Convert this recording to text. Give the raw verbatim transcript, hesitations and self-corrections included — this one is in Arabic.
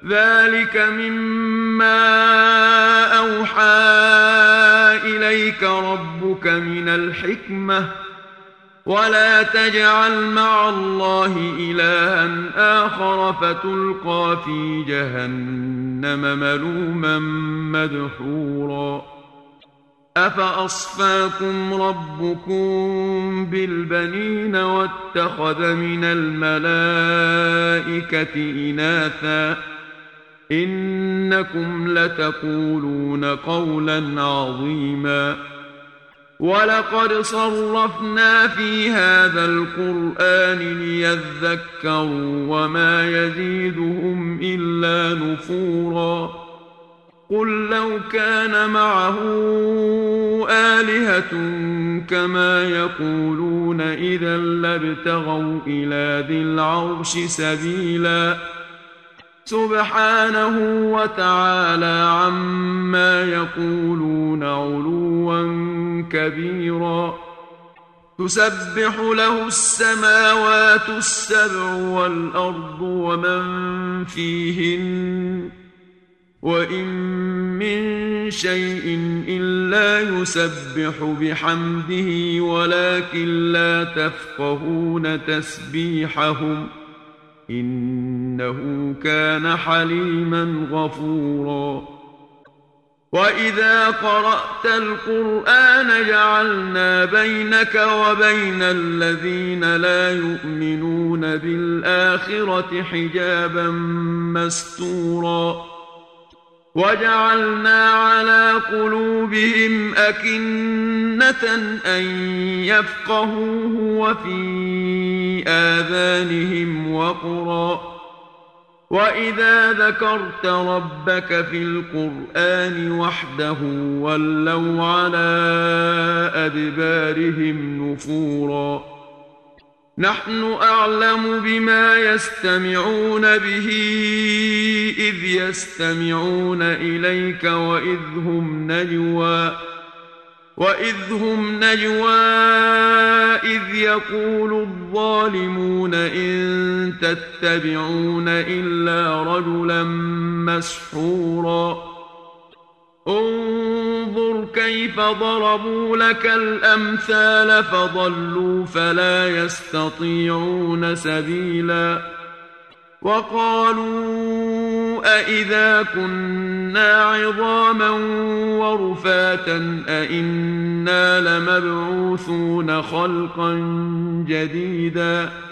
ذلك مما أوحى إليك ربك من الحكمة ولا تجعل مع الله إلها آخر فتلقى في جهنم ملوما مدحورا أفأصفاكم ربكم بالبنين واتخذ من الملائكة إناثا إنكم لتقولون قولا عظيما ولقد صرفنا في هذا القرآن ليذكروا وما يزيدهم إلا نفورا قل لو كان معه آلهة كما يقولون إذا لابتغوا إلى ذي العرش سبيلا سبحانه وتعالى عما يقولون علوا كبيرا تسبح له السماوات السبع والأرض ومن فيهن وإن من شيء إلا يسبح بحمده ولكن لا تفقهون تسبيحهم إنه كان حليما غفورا وإذا قرأت القرآن جعلنا بينك وبين الذين لا يؤمنون بالآخرة حجابا مستورا وجعلنا على قلوبهم أكنة أن يفقهوه وفي آذانهم وقرا وإذا ذكرت ربك في القرآن وحده ولوا على أدبارهم نفورا نحن أعلم بما يستمعون به إذ يستمعون إليك وإذ هم نجوى وإذ هم نجوى إذ يقول الظالمون إن تتبعون إلا رجلا مسحورا انظر كيف ضربوا لك الأمثال فضلوا فلا يستطيعون سبيلا وقالوا أإذا كنا عظاما ورفاتا أإنا لمبعوثون خلقا جديدا